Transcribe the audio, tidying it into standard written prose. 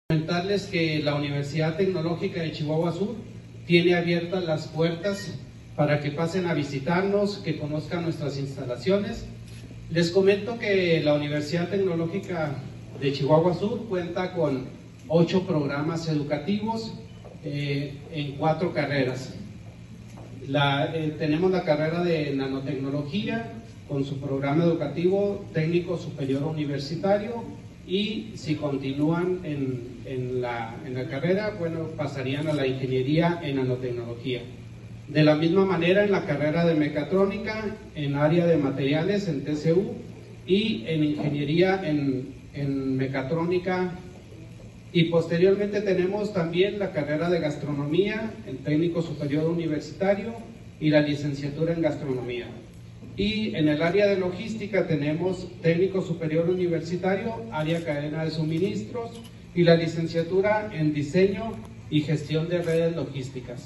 Comentarles que la Universidad Tecnológica de Chihuahua Sur tiene abiertas las puertas para que pasen a visitarnos, que conozcan nuestras instalaciones. Les comento que la Universidad Tecnológica de Chihuahua Sur cuenta con 8 programas educativos en 4 carreras. Tenemos la carrera de nanotecnología con su programa educativo técnico superior universitario, y si continúan en la carrera, bueno, pasarían a la ingeniería en nanotecnología. De la misma manera, en la carrera de mecatrónica, en área de materiales en TCU, y en ingeniería en mecatrónica. Y posteriormente tenemos también la carrera de gastronomía, el técnico superior universitario y la licenciatura en gastronomía. Y en el área de logística tenemos técnico superior universitario, área cadena de suministros, y la licenciatura en diseño y gestión de redes logísticas.